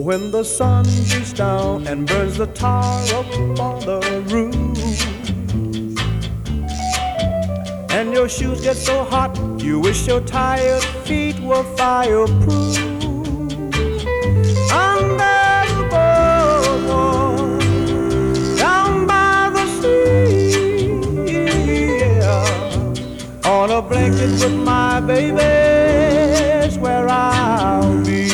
When the sun beats down and burns the tar up on the roof, and your shoes get so hot you wish your tired feet were fireproof. Under the boardwalk, down by the sea, yeah, on a blanket with my baby's where I'll be.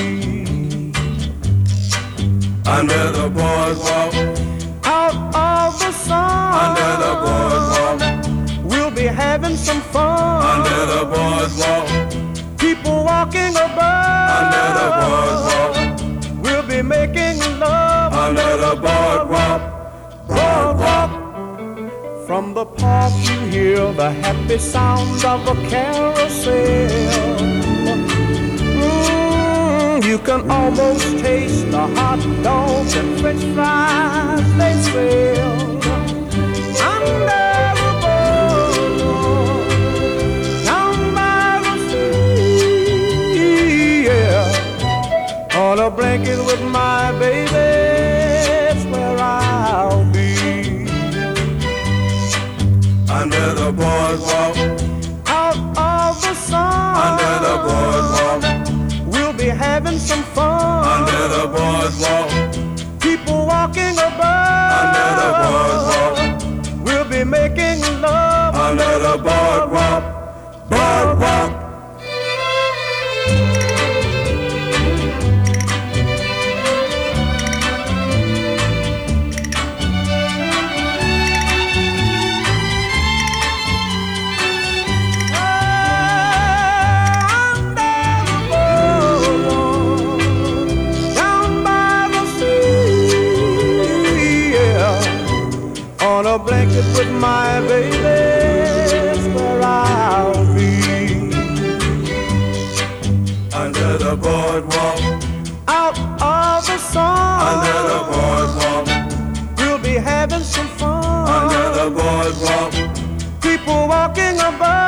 Under the boardwalk, out of the sun, under the boardwalk, we'll be having some fun. under the boardwalk, People walking about, under the boardwalk, we'll be making love. under the boardwalk, boardwalk. From the park you hear the happy sounds of a carousel. You can almost taste the hot dogs and french fries they sell. Under the boardwalk, down by the sea, yeah, on a blanket with my baby, it's where I'll be. Under the boardwalk, Out of the sun, under the boardwalk, we'll be having some fun. under the boardwalk, People walking about, under the boardwalk, we'll be making love. under the boardwalk, boardwalk. On a blanket with my baby's where I'll be. Under the boardwalk, Out of the sun, under the boardwalk, we'll be having some fun. under the boardwalk, People walking about,